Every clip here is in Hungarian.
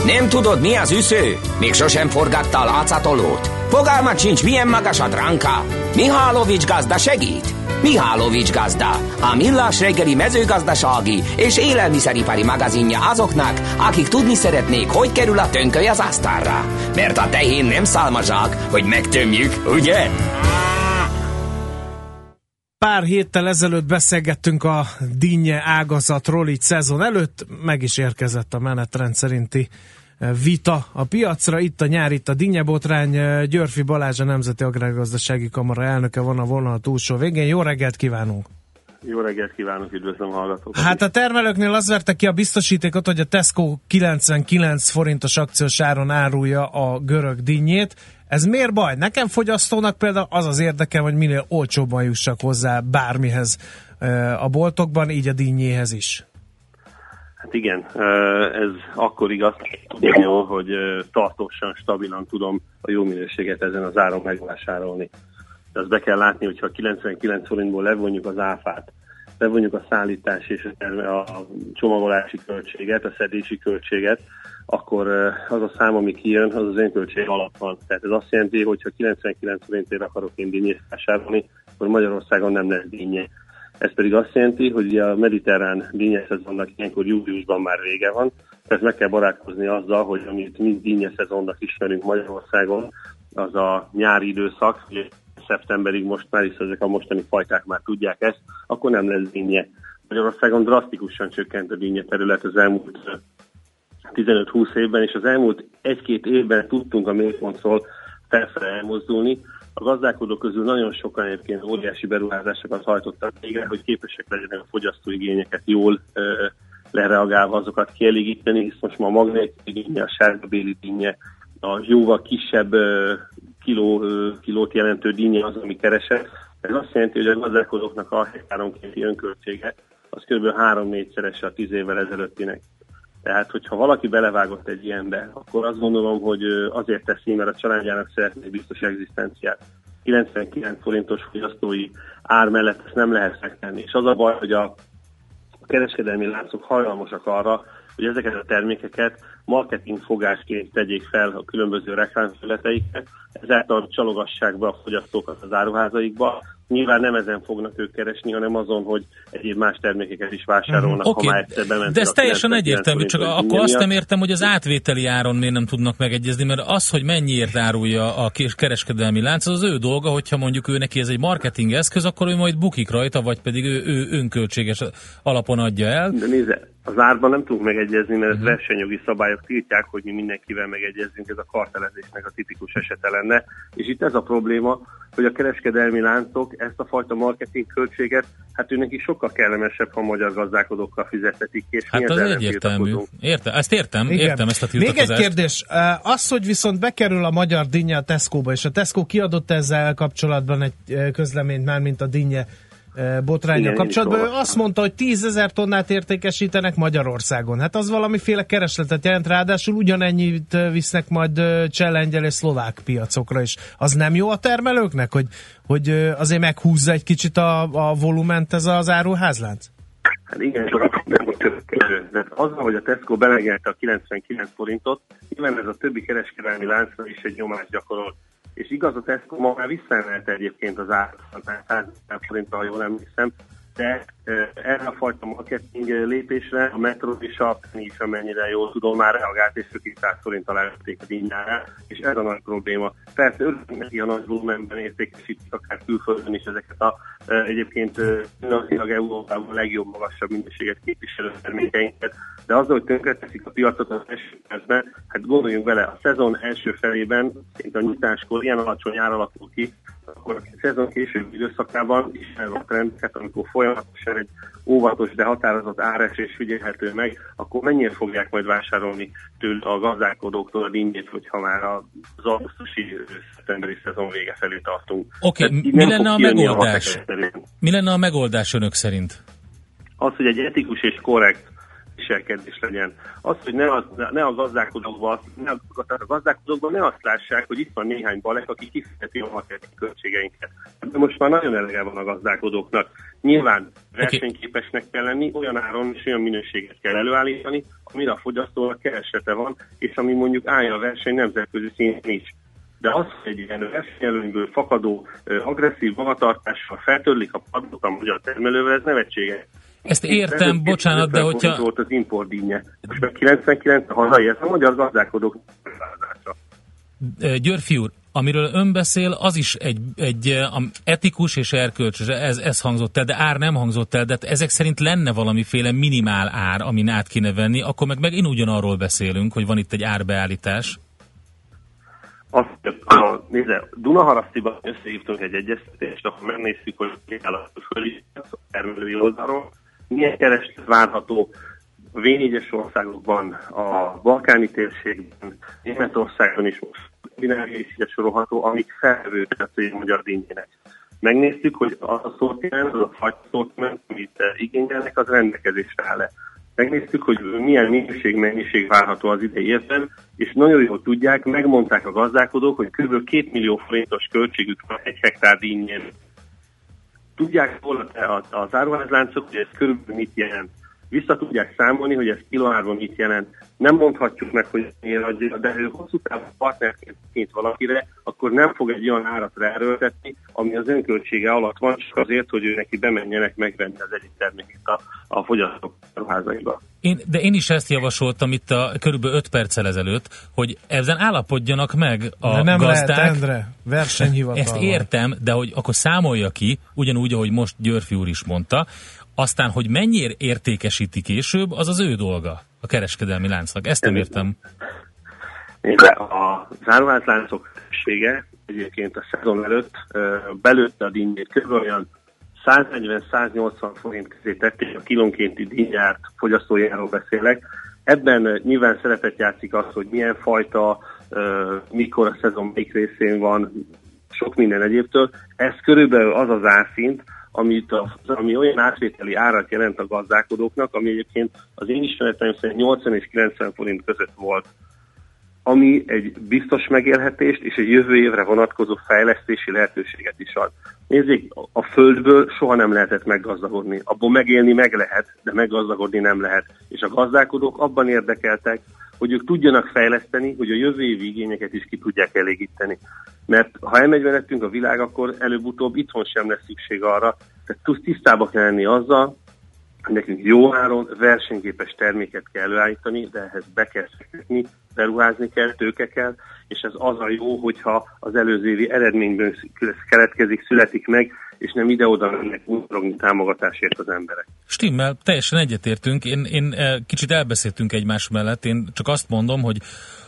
Nem tudod, mi az üsző? Még sosem forgatta a látszatolót? Fogalmat sincs, milyen magas a dránka? Mihálovics gazda segít? Mihálovics gazda, a millás reggeli mezőgazdasági és élelmiszeripari magazinja azoknak, akik tudni szeretnék, hogy kerül a tönköly az asztalra. Mert a tehén nem szálmazsák, hogy megtömjük, ugye? Pár héttel ezelőtt beszélgettünk a dinnye ágazatról, így szezon előtt meg is érkezett a menetrend szerinti vita a piacra. Itt a nyár, itt a dinnyebotrány. Györfi Balázs, a Nemzeti Agrárgazdasági Kamara elnöke van a vonal túlsó végén. Jó reggelt kívánunk! Jó reggelt kívánok, üdvözlöm hallgatókat! Hát a termelőknél az verte ki a biztosítékot, hogy a Tesco 99 forintos akciós áron árulja a görög dinnyét. Ez miért baj? Nekem fogyasztónak például az az érdekem, hogy minél olcsóbban jussak hozzá bármihez a boltokban, így a dinnyéhez is. Hát igen, ez akkor igaz, hogy tartósan, stabilan tudom a jó minőséget ezen az áron megvásárolni. De azt be kell látni, hogyha 99 forintból levonjuk az áfát, levonjuk a szállítás és a csomagolási költséget, a szedési költséget, akkor az a szám, ami kijön, az az önköltség alatt van. Tehát ez azt jelenti, hogy ha 99 forintért akarok én dinnyét vásárolni, akkor Magyarországon nem lesz dinnye. Ez pedig azt jelenti, hogy a mediterrán dinnyeszezonnak ilyenkor júliusban már vége van, tehát meg kell barátkozni azzal, hogy amit mind dinnyeszezonnak ismerünk Magyarországon, az a nyári időszak, ugye szeptemberig most már is ezek a mostani fajták már tudják ezt, akkor nem lesz dinnye. Magyarországon drasztikusan csökkent a dinnye terület az elmúlt 15-20 évben, és az elmúlt 1-2 évben tudtunk a mélypontról felfele elmozdulni. A gazdálkodók közül nagyon sokan egyébként óriási beruházásokat hajtottak végre, hogy képesek legyenek a fogyasztóigényeket jól lereagálva azokat kielégíteni, hisz most ma a magnétdinnye, a sárgabéli dinnye, a jóval kisebb kilót jelentő dinnye az, ami keresett. Ez azt jelenti, hogy a gazdálkodóknak a hektáronkénti önköltsége az kb. 3-4-szerese a 10 évvel ezelőttinek. Tehát, hogyha valaki belevágott egy ilyenbe, akkor azt gondolom, hogy azért teszi, mert a családjának szeretné biztos egzisztenciát. 99 forintos fogyasztói ár mellett ezt nem lehet megtenni. És az a baj, hogy a kereskedelmi láncok hajlamosak arra, hogy ezeket a termékeket marketing fogásként tegyék fel a különböző reklámfelületeikre, ezáltal csalogassák be a fogyasztókat az áruházaikba. Nyilván nem ezen fognak ők keresni, hanem azon, hogy egyéb más termékeket is vásárolnak, ha már egyszer bementek. De ez teljesen egyértelmű, csak akkor azt nem értem, hogy az átvételi áron miért nem tudnak megegyezni, mert az, hogy mennyiért árulja a kereskedelmi lánc, az ő dolga, hogyha mondjuk ő neki ez egy marketing eszköz, akkor ő majd bukik rajta, vagy pedig ő önköltséges alapon adja el. De nézze, az árban nem tudunk megegyezni, mert versenyjogi szabályok tiltják, hogy mi mindenkivel megegyezzünk, ez a kartelezésnek a tipikus esete lenne. És itt ez a probléma, hogy a kereskedelmi láncok ezt a fajta marketing költséget, hát őnek is sokkal kellemesebb, ha magyar gazdálkodókkal fizettetik. És hát az egyértelmű. Ezt értem ezt a tiltakozást. Még egy kérdés. Az, hogy viszont bekerül a magyar dinnye a Tesco-ba, és a Tesco kiadott ezzel kapcsolatban egy közleményt már, mint a dinnye botránnyal kapcsolatban. Ő azt mondta, hogy 10 000 tonnát értékesítenek Magyarországon. Hát az valamiféle keresletet jelent, ráadásul ugyanennyit visznek majd cseh-lengyel és szlovák piacokra is. Az nem jó a termelőknek, hogy azért meghúzza egy kicsit a volument ez az áruházlánc? Hát igen, de azzal, hogy a Tesco belegelte a 99 forintot, nyilván ez a többi kereskedelmi láncra is egy nyomást gyakorol. És igaz, a Tesco ma már visszaemelte egyébként az árat 100 forintra, ha jól emlékszem, de erre a fajta marketing lépésre a Metro és a Penny is, amennyire jól tudom, már reagált, és 200 forint alá vették a dinnyára, és ez a nagy probléma. Persze örülünk neki, a nagy volumenben értékesítik akár külföldön is ezeket a egyébként pillanatilag Európában a legjobb, magasabb minőséget képviselő termékeinket, de azzal, hogy tönkreteszik a piacot az első percben, hát gondoljunk bele, a szezon első felében, szinte a nyitáskor ilyen alacsony ár alakul ki, akkor a szezon később időszakában ismerve a trendeket, amikor folyamatosan egy óvatos, de határozott áresés figyelhető meg, akkor mennyire fogják majd vásárolni tőle a gazdálkodóktól a dinnyét, hogyha már az augusztusi szeptemberi szezon vége felé tartunk. Oké, mi lenne a megoldás? Mi lenne a megoldás önök szerint? Az, hogy egy etikus és korrekt és viselkedés legyen. Az, hogy ne a gazdálkodókban ne azt lássák, hogy itt van néhány balek, aki kifizeti a marketing költségeinket. De most már nagyon elege van a gazdálkodóknak. Nyilván versenyképesnek kell lenni, olyan áron és olyan minőséget kell előállítani, amire a fogyasztónak keresete van, és ami mondjuk állja a verseny nemzetközi szinten is. De az, hogy egy ilyen versenyelőnyből fakadó, agresszív magatartással feltörlik a padlót a magyar termelővel, ez nevetséges. Ezt értem, bocsánat, de hogyha... volt az importdíjnye. Most meg 99 a hazai, ez a magyar gazdálkodók megváltása. Györfi úr, amiről ön beszél, az is egy etikus és erkölcsös, ez hangzott el, de ár nem hangzott el, de ezek szerint lenne valamiféle minimál ár, amin át kéne venni, akkor meg én ugyanarról beszélünk, hogy van itt egy árbeállítás. Nézze, Dunaharasztiban összehívtunk egy egyeztetést, akkor megnéztük, hogy kell a fölé termelői oldalról, milyen kereslet várható a V4-es országokban, a balkáni térségben, Németországban is most bináriai is sorolható, amik felvevő piacai a magyar dinnyének. Megnéztük, hogy az a szortiment, az a fajta szortiment, amit igényelnek, az rendelkezésre áll-e. Megnéztük, hogy milyen mennyiség várható az idei évben, és nagyon jól tudják, megmondták a gazdálkodók, hogy kb. 2 millió forintos költségük van 1 hektár dinnyén. Tudják az áruházláncok, hogy ez körülbelül mit jelent. Vissza tudják számolni, hogy ez kilóárban mit jelent. Nem mondhatjuk meg, hogy miért adja, de ő hosszú távon partnerként valakire, akkor nem fog egy olyan árat ráerőltetni, ami az önköltsége alatt van, csak azért, hogy ő neki bemenjenek megvenni az egyik terméket a fogyasztók áruházaiba. De én is ezt javasoltam itt körülbelül 5 perccel ezelőtt, hogy ezen állapodjanak meg a de nem gazdák. Lehet, Endre, versenyhivatal. Ezt értem, de hogy akkor számolja ki, ugyanúgy, ahogy most Györfi úr is mondta, aztán, hogy mennyire értékesíti később, az az ő dolga, a kereskedelmi láncnak. Ezt nem értem. Az áruházláncok többsége egyébként a szezon előtt belőtte a dinnyét, kb. Olyan 140-180 forint közé tették a kilónkénti dinnyárt, fogyasztójáról beszélek. Ebben nyilván szerepet játszik az, hogy milyen fajta, mikor a szezon melyik részén van, sok minden egyébtől. Ez körülbelül az az árszint, ami olyan átvételi árat jelent a gazdálkodóknak, ami egyébként az én ismereteim szerint 80 és 90 forint között volt, ami egy biztos megélhetést és egy jövő évre vonatkozó fejlesztési lehetőséget is ad. Nézzék, a földből soha nem lehetett meggazdagodni. Abból megélni meg lehet, de meggazdagodni nem lehet. És a gazdálkodók abban érdekeltek, hogy ők tudjanak fejleszteni, hogy a jövő évi igényeket is ki tudják elégíteni. Mert ha elmegyvenettünk a világ, akkor előbb-utóbb itthon sem lesz szükség arra. Tehát tisztába kell lenni azzal, hogy nekünk jó áron versenyképes terméket kell előállítani, de ehhez be kell szektetni, beruházni kell, tőke kell, és ez az a jó, hogyha az előző évi eredményből születik meg, és nem ide-oda mennek mutatni támogatásért az emberek. Stimmel, teljesen egyetértünk. Én kicsit elbeszéltünk egymás mellett. Én csak azt mondom, hogy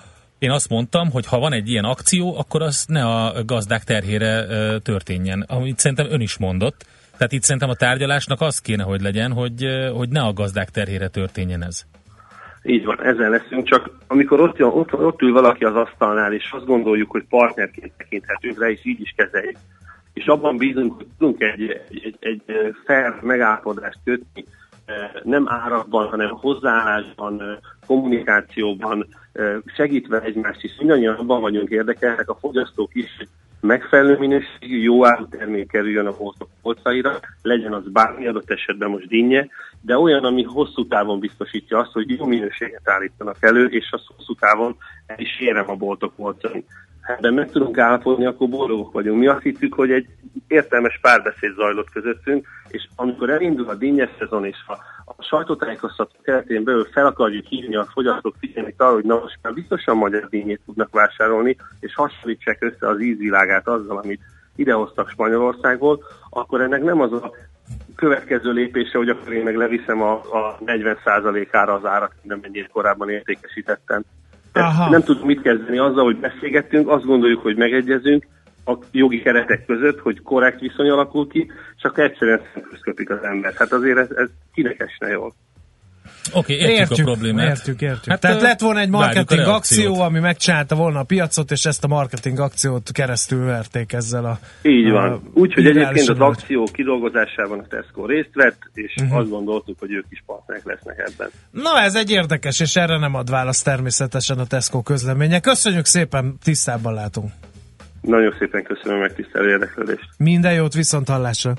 én azt mondtam, hogy ha van egy ilyen akció, akkor az ne a gazdák terhére történjen. Amit szerintem ön is mondott. Tehát itt szerintem a tárgyalásnak az kéne, hogy legyen, hogy ne a gazdák terhére történjen ez. Így van, ezen leszünk, csak amikor ott ül valaki az asztalnál, és azt gondoljuk, hogy partnerként tekinthetünk rá, és így is kezeljük. És abban bízunk, hogy tudunk egy fair megállapodást kötni, nem árakban, hanem hozzáállásban, kommunikációban, segítve egymást is. Mindannyian abban vagyunk érdekeltek, a fogyasztók is, hogy megfelelő minőségű, jó áru termék kerüljön a boltok polcaira, legyen az bármi adott esetben most dinnye, de olyan, ami hosszú távon biztosítja azt, hogy jó minőséget állítanak elő, és az hosszú távon el is érem a boltok polcain. Ebben meg tudunk állapodni, akkor boldogok vagyunk. Mi azt hittük, hogy egy értelmes párbeszéd zajlott közöttünk, és amikor elindul a dinnyes szezon, és a sajtótájékoztató keretén belül fel akarjuk hívni a fogyasztók figyelmét arra, hogy na most már biztosan magyar dinnyét tudnak vásárolni, és hasonlítsák össze az ízvilágát azzal, amit idehoztak Spanyolországból, akkor ennek nem az a következő lépése, hogy akkor én meg leviszem a 40%-ára az árat, nem mennyire korábban értékesítettem. Nem tudunk mit kezdeni azzal, hogy beszélgettünk, azt gondoljuk, hogy megegyezünk a jogi keretek között, hogy korrekt viszony alakul ki, csak egyszerűen szemközt köpik az ember. Hát azért ez kinek esne jól. Oké, értjük a problémát. Értjük. Hát, tehát lett volna egy marketing akció, ami megcsinálta volna a piacot, és ezt a marketing akciót keresztül verték ezzel a... Így van. Úgyhogy egyébként az akció kidolgozásában a Tesco részt vett, és azt gondoltuk, hogy ők is partnerek lesznek ebben. Na, ez egy érdekes, és erre nem ad választ természetesen a Tesco közleménye. Köszönjük szépen, tisztában látunk. Nagyon szépen köszönöm a megtisztelő érdeklődést. Minden jót, viszont hallásra.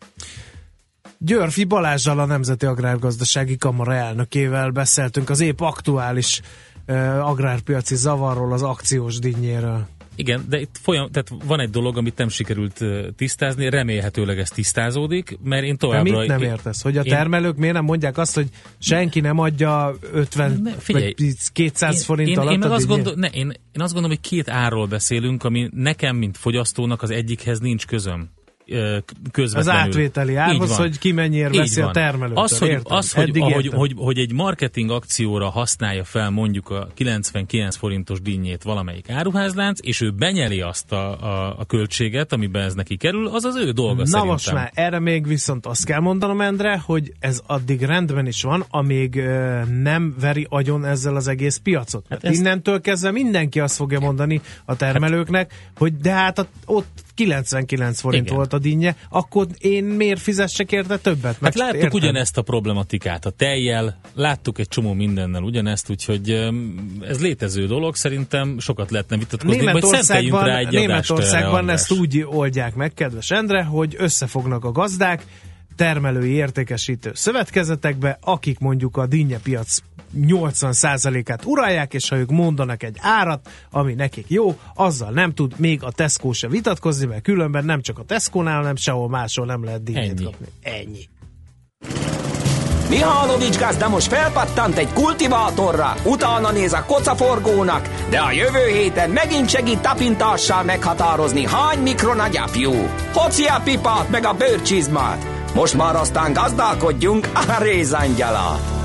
Györfi Balázsral, a Nemzeti Agrárgazdasági Kamara elnökével beszéltünk az épp aktuális agrárpiaci zavarról, az akciós dinnyéről. Igen, de itt tehát van egy dolog, amit nem sikerült tisztázni, remélhetőleg ez tisztázódik, mert én továbbra... De mit nem értesz? Hogy a termelők miért nem mondják azt, hogy senki nem adja 50 vagy 200 forint alatt a dinnyét? Én azt gondolom, hogy két árról beszélünk, ami nekem, mint fogyasztónak az egyikhez nincs közöm. Közvetlenül. Az átvételi árhoz, hogy ki mennyiért veszi a termelőtől. Hogy egy marketing akcióra használja fel mondjuk a 99 forintos dinnyét valamelyik áruházlánc, és ő benyeli azt a költséget, amiben ez neki kerül, az az ő dolga szerintem. Na most már, erre még viszont azt kell mondanom, Endre, hogy ez addig rendben is van, amíg nem veri agyon ezzel az egész piacot. Hát innentől kezdve mindenki azt fogja mondani a termelőknek, hogy de hát ott 99 forint igen. volt a dinnye, akkor én miért fizessek érte többet? Hát láttuk ugyanezt a problematikát a tejjel, láttuk egy csomó mindennel ugyanezt, úgyhogy ez létező dolog, szerintem sokat lehetne vitatkozni, vagy szenteljünk rá egy Németországban ezt úgy oldják meg, kedves Endre, hogy összefognak a gazdák, termelői értékesítő szövetkezetekbe, akik mondjuk a dinnyepiac 80%-át uralják, és ha ők mondanak egy árat, ami nekik jó, azzal nem tud még a Tesco se vitatkozni, mert különben nem csak a Tesco-nál, hanem sehol máshol nem lehet dinnyét kapni. Ennyi. Mihálovics gazda most felpattant egy kultivátorra, utána néz a kocaforgónak, de a jövő héten megint segít tapintással meghatározni, hány mikron a gyapjú. Hoci a pipát meg a bőrcsizmát. Most már aztán gazdálkodjunk a rézangyala.